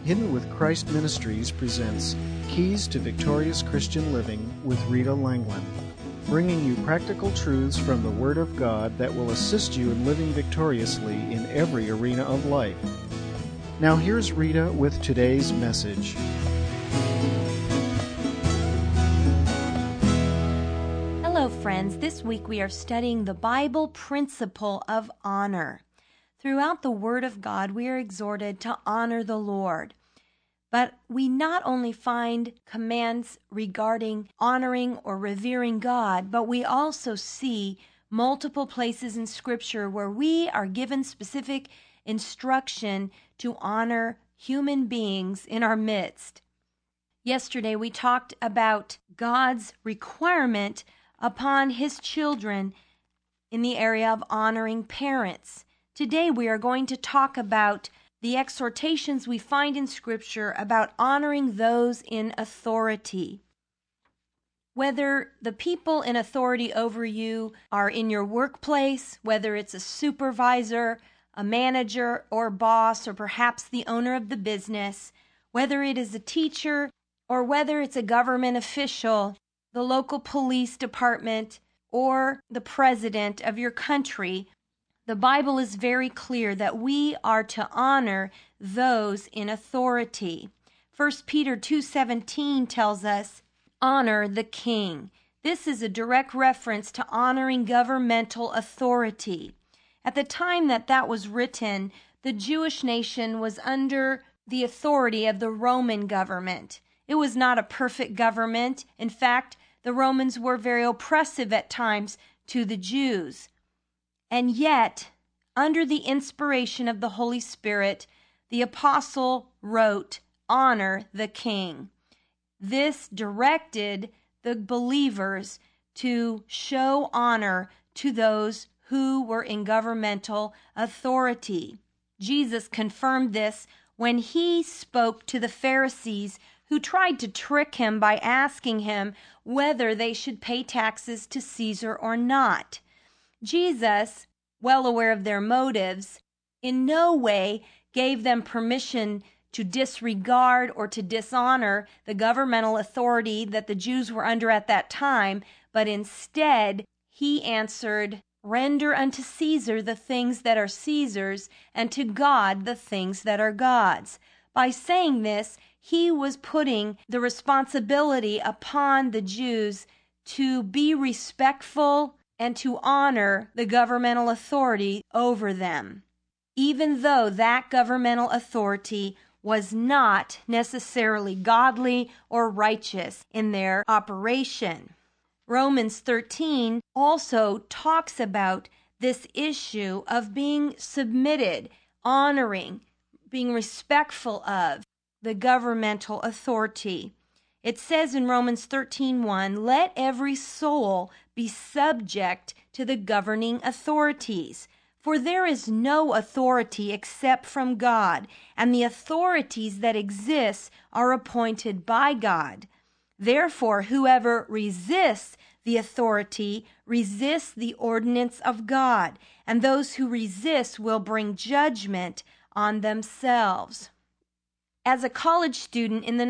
Hidden with Christ Ministries presents Keys to Victorious Christian Living with Rita Langland, bringing you practical truths from the Word of God that will assist you in living victoriously in every arena of life. Now here's Rita with today's message. Hello friends, this week we are studying the Bible principle of honor. Throughout the Word of God, we are exhorted to honor the Lord. But we not only find commands regarding honoring or revering God, but we also see multiple places in Scripture where we are given specific instruction to honor human beings in our midst. Yesterday, we talked about God's requirement upon His children in the area of honoring parents. Today, we are going to talk about the exhortations we find in Scripture about honoring those in authority. Whether the people in authority over you are in your workplace, whether it's a supervisor, a manager or boss, or perhaps the owner of the business, whether it is a teacher or whether it's a government official, the local police department, or the president of your country, the Bible is very clear that we are to honor those in authority. 1 Peter 2:17 tells us, honor the king. This is a direct reference to honoring governmental authority. At the time that was written, the Jewish nation was under the authority of the Roman government. It was not a perfect government. In fact, the Romans were very oppressive at times to the Jews. And yet, under the inspiration of the Holy Spirit, the apostle wrote, honor the king. This directed the believers to show honor to those who were in governmental authority. Jesus confirmed this when he spoke to the Pharisees who tried to trick him by asking him whether they should pay taxes to Caesar or not. Jesus, well aware of their motives, in no way gave them permission to disregard or to dishonor the governmental authority that the Jews were under at that time, but instead he answered, render unto Caesar the things that are Caesar's, and to God the things that are God's. By saying this, he was putting the responsibility upon the Jews to be respectful and to honor the governmental authority over them, even though that governmental authority was not necessarily godly or righteous in their operation. Romans 13 also talks about this issue of being submitted, honoring, being respectful of the governmental authority. It says in Romans 13:1, let every soul be subject to the governing authorities. For there is no authority except from God, and the authorities that exist are appointed by God. Therefore, whoever resists the authority resists the ordinance of God, and those who resist will bring judgment on themselves. As a college student in the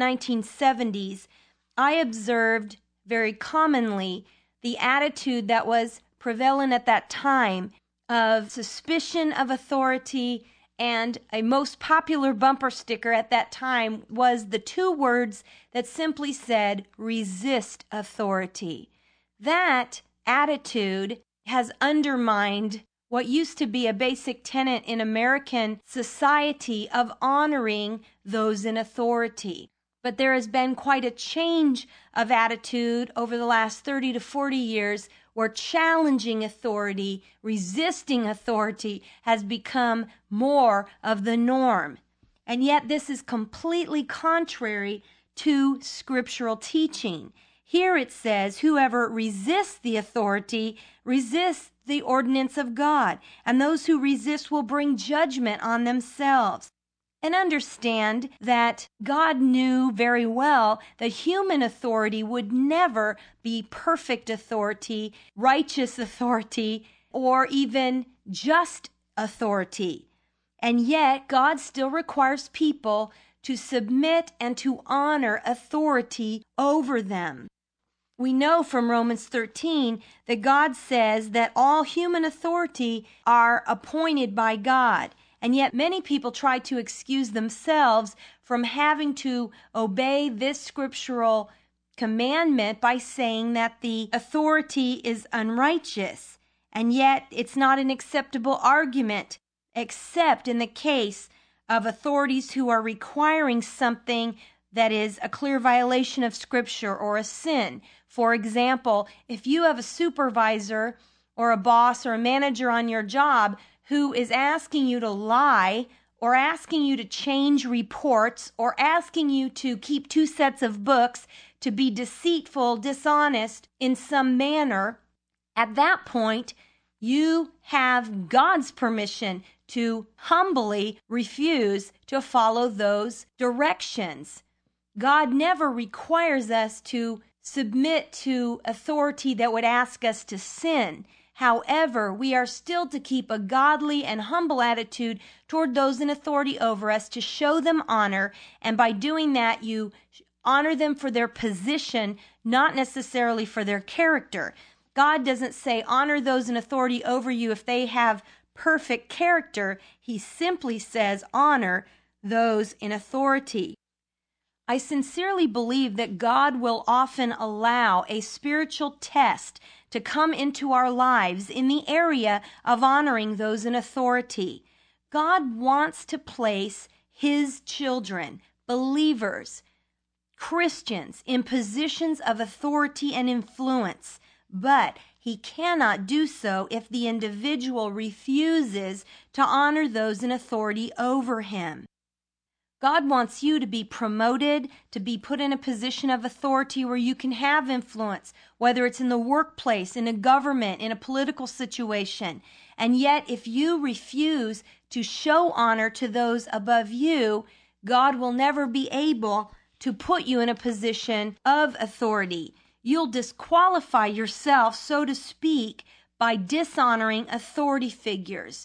1970s, I observed very commonly the attitude that was prevalent at that time of suspicion of authority, and a most popular bumper sticker at that time was the two words that simply said, resist authority. That attitude has undermined what used to be a basic tenet in American society of honoring those in authority. But there has been quite a change of attitude over the last 30 to 40 years where challenging authority, resisting authority has become more of the norm. And yet this is completely contrary to scriptural teaching. Here it says, whoever resists the authority resists the ordinance of God, and those who resist will bring judgment on themselves. And understand that God knew very well that human authority would never be perfect authority, righteous authority, or even just authority. And yet, God still requires people to submit and to honor authority over them. We know from Romans 13 that God says that all human authority are appointed by God. And yet many people try to excuse themselves from having to obey this scriptural commandment by saying that the authority is unrighteous. And yet it's not an acceptable argument, except in the case of authorities who are requiring something that is a clear violation of Scripture or a sin. For example, if you have a supervisor or a boss or a manager on your job who is asking you to lie or asking you to change reports or asking you to keep 2 sets of books, to be deceitful, dishonest in some manner, at that point, you have God's permission to humbly refuse to follow those directions. God never requires us to submit to authority that would ask us to sin. However, we are still to keep a godly and humble attitude toward those in authority over us, to show them honor, and by doing that, you honor them for their position, not necessarily for their character. God doesn't say honor those in authority over you if they have perfect character. He simply says honor those in authority. I sincerely believe that God will often allow a spiritual test to come into our lives in the area of honoring those in authority. God wants to place His children, believers, Christians, in positions of authority and influence, but He cannot do so if the individual refuses to honor those in authority over him. God wants you to be promoted, to be put in a position of authority where you can have influence, whether it's in the workplace, in a government, in a political situation. And yet, if you refuse to show honor to those above you, God will never be able to put you in a position of authority. You'll disqualify yourself, so to speak, by dishonoring authority figures.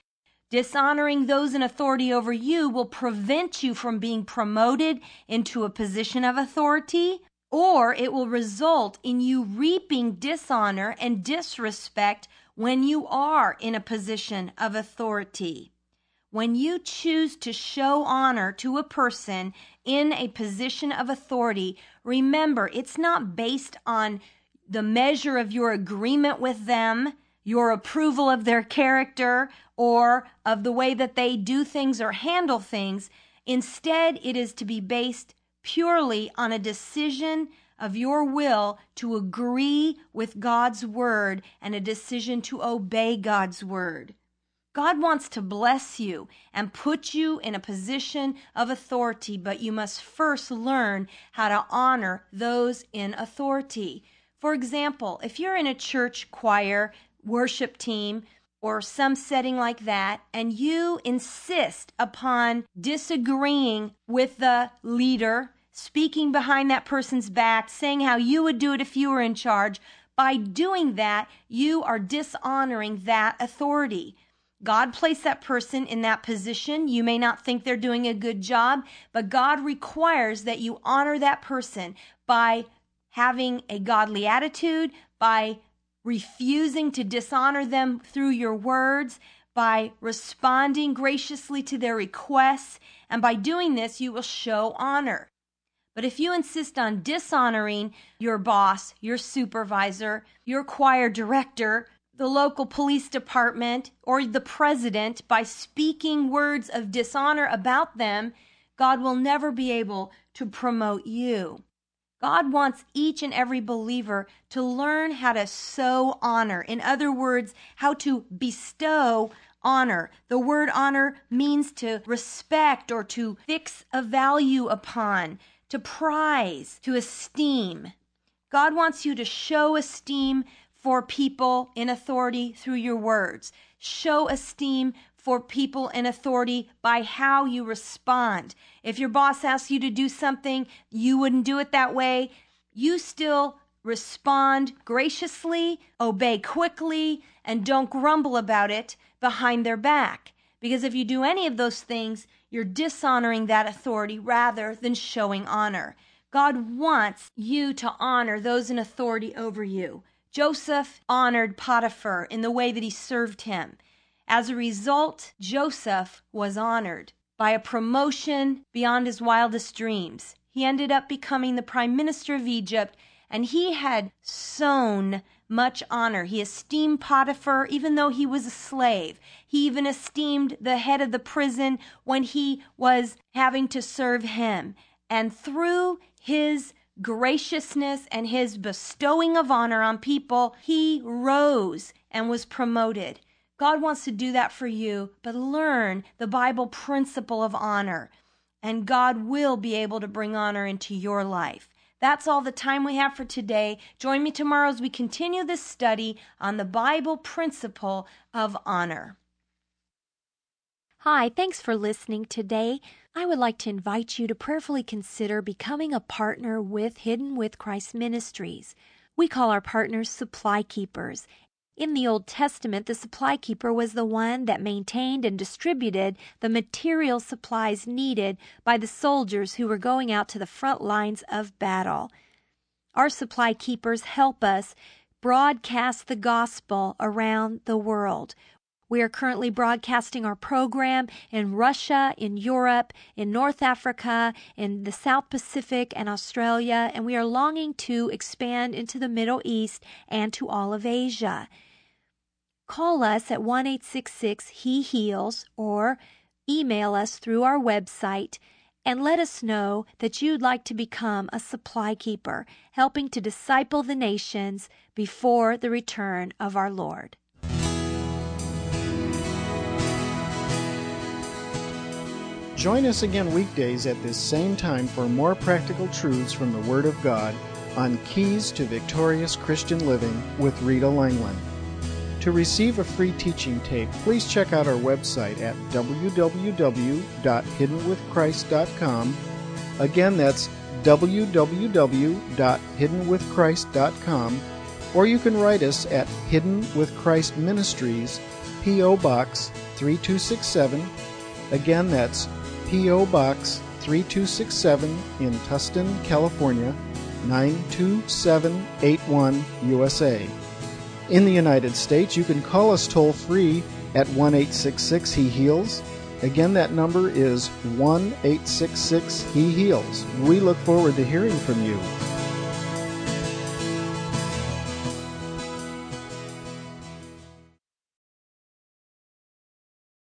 Dishonoring those in authority over you will prevent you from being promoted into a position of authority, or it will result in you reaping dishonor and disrespect when you are in a position of authority. When you choose to show honor to a person in a position of authority, remember, it's not based on the measure of your agreement with them, your approval of their character, or of the way that they do things or handle things. Instead, it is to be based purely on a decision of your will to agree with God's word and a decision to obey God's word. God wants to bless you and put you in a position of authority, but you must first learn how to honor those in authority. For example, if you're in a church choir, worship team, or some setting like that, and you insist upon disagreeing with the leader, speaking behind that person's back, saying how you would do it if you were in charge, by doing that, you are dishonoring that authority. God placed that person in that position. You may not think they're doing a good job, but God requires that you honor that person by having a godly attitude, by refusing to dishonor them through your words, by responding graciously to their requests, and by doing this, you will show honor. But if you insist on dishonoring your boss, your supervisor, your choir director, the local police department, or the president by speaking words of dishonor about them, God will never be able to promote you. God wants each and every believer to learn how to sow honor. In other words, how to bestow honor. The word honor means to respect or to fix a value upon, to prize, to esteem. God wants you to show esteem for people in authority through your words. Show esteem for people in authority by how you respond. If your boss asks you to do something, you wouldn't do it that way. You still respond graciously, obey quickly, and don't grumble about it behind their back. Because if you do any of those things, you're dishonoring that authority rather than showing honor. God wants you to honor those in authority over you. Joseph honored Potiphar in the way that he served him. As a result, Joseph was honored by a promotion beyond his wildest dreams. He ended up becoming the prime minister of Egypt, and he had sown much honor. He esteemed Potiphar even though he was a slave. He even esteemed the head of the prison when he was having to serve him. And through his graciousness and his bestowing of honor on people, he rose and was promoted. God wants to do that for you, but learn the Bible principle of honor, and God will be able to bring honor into your life. That's all the time we have for today. Join me tomorrow as we continue this study on the Bible principle of honor. Hi, thanks for listening today. I would like to invite you to prayerfully consider becoming a partner with Hidden with Christ Ministries. We call our partners supply keepers. In the Old Testament, the supply keeper was the one that maintained and distributed the material supplies needed by the soldiers who were going out to the front lines of battle. Our supply keepers help us broadcast the gospel around the world. We are currently broadcasting our program in Russia, in Europe, in North Africa, in the South Pacific and Australia, and we are longing to expand into the Middle East and to all of Asia. Call us at 1-866-HE-HEALS or email us through our website and let us know that you'd like to become a supply keeper, helping to disciple the nations before the return of our Lord. Join us again weekdays at this same time for more practical truths from the Word of God on Keys to Victorious Christian Living with Rita Langland. To receive a free teaching tape, please check out our website at www.hiddenwithchrist.com. Again, that's www.hiddenwithchrist.com, or you can write us at Hidden with Christ Ministries, P.O. Box 3267. Again, that's P.O. Box 3267 in Tustin, California, 92781, USA. In the United States, you can call us toll-free at 1-866-HE-HEALS. Again, that number is 1-866-HE-HEALS. We look forward to hearing from you.